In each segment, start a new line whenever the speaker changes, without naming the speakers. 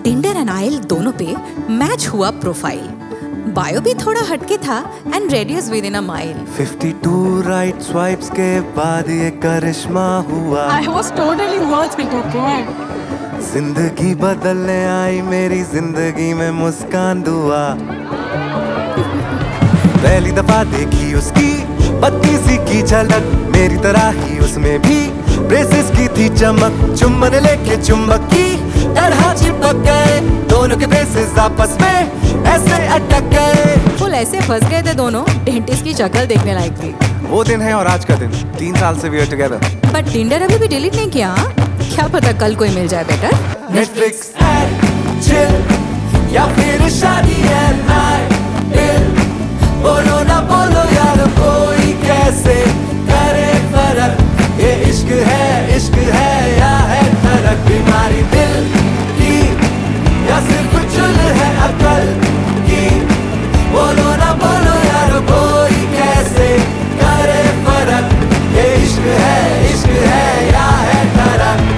Tinder and आइल दोनों पे match हुआ प्रोफाइल। बायो भी थोड़ा हटके था and radius within a mile.
52 right swipes के बाद ये करिश्मा हुआ।
I was totally worth it, okay?
जिंदगी बदलने आई मेरी जिंदगी में मुस्कान दुआ। पहली दफा देखी उसकी पतली सी की झलक, मेरी तरह ही उसमें भी ब्रेसेस की थी चमक। चुम्बन लेके चुम्बक की तरह चिपक गए, दोनों के ब्रेसेस आपस में ऐसे अटक गए।
फुल ऐसे फंस गए थे दोनों, डेंटिस्ट की शक्ल देखने लायक थी।
वो दिन है और आज का दिन, 3 साल से we are together.
But Tinder अभी भी डिलीट नहीं किया। क्या पता कल कोई मिल जाए बेटर।
नेटफ्लिक्स एंड चिल या फिर शादी एंड नाइट, बोलो ना बोलो यार कोई कैसे करे फर्क। ये इश्क है या है फर्क। बीमारी दिल की या सिर्फ चुल है अकल की, बोलो ना बोलो यार कोई कैसे करे फर्क। ये इश्क है या है फर्क।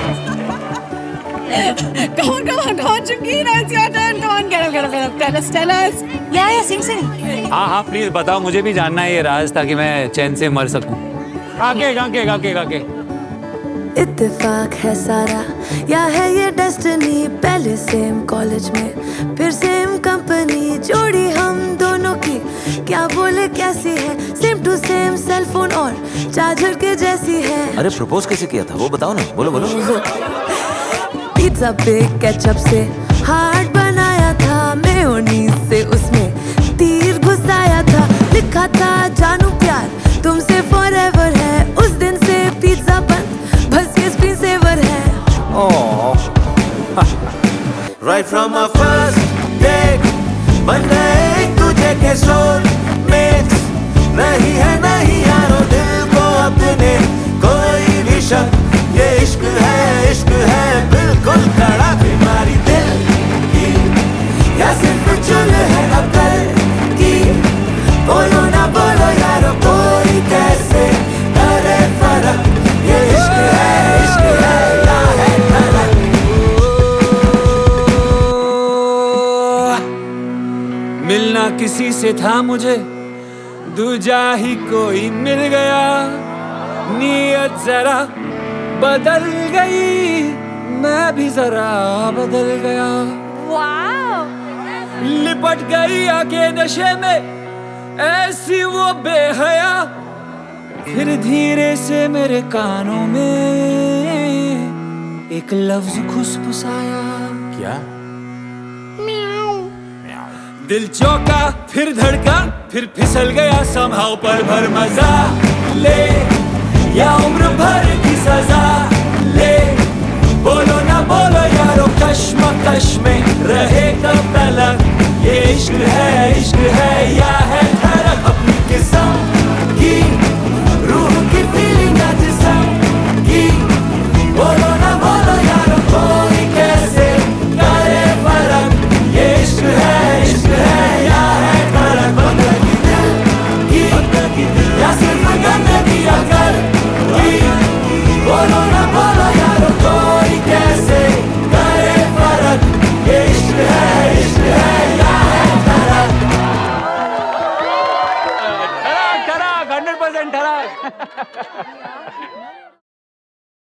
Come on, Shakira, it's your turn. Come on, get up. Tell us. Yeah, sing.
हाँ प्लीज बताओ, मुझे भी जानना है ये राज, ताकि मैं चैन से मर सकूं। गा के।
इत्तेफाक है सारा या है ये डेस्टिनी, पहले सेम कॉलेज में फिर सेम कंपनी, जोड़ी हम दोनों की क्या बोले कैसी है, सेम टू सेम सेलफोन और चार्जर के जैसी है।
अरे प्रपोज कैसे किया था वो बताओ ना, बोलो।
पिज्जा पे केचप से हार्ट बनाया था, मेयोनीज से उसमें तीर घुसाया था, लिखा था जानू प्यार तुमसे फॉरएवर है। उस दिन से पिज्जा बंद, बस ये स्क्रीन सेवर है।
Right from our first date बन गए एक दूजे के soulmates। नहीं यारो दिल को अपने कोई भी शक, ये इश्क है बिल्कुल कड़ा। बीमारी दिल की या सिर्फ चुल है अकल की, बोलो ना बोलो यारो कोई कैसे करे फर्क। ये इश्क है या है फर्क।
मिलना किसी से था मुझे, दूजा ही कोई मिल गया। नीयत जरा बदल गई, मैं भी जरा बदल गया। लिपट गई आगे नशे में ऐसी वो बेहया, फिर धीरे से मेरे कानों में एक लफ्ज खुसफुसाया।
क्या?
दिल चौका फिर धड़का, फिर फिसल गया somehow, पर भर मजा ले या उम्र भर की सजा ले। बोलो ना बोलो यारो कश्मकश में रहे कब तलक। ये इश्क है या है फर्क। अपनी किस्म की रूह की फीलिंग जिस्म की, बोलो ना बोलो यारो कोई कैसे करे फर्क। ये इश्क है या है फर्क। बंदगी दिल की या सिर्फ गंदगी अकल की, बोलो ना बोलो यारो कोई कैसे करे फर्क। ये इश्क है या है फर्क। ठराक 100% ठराक।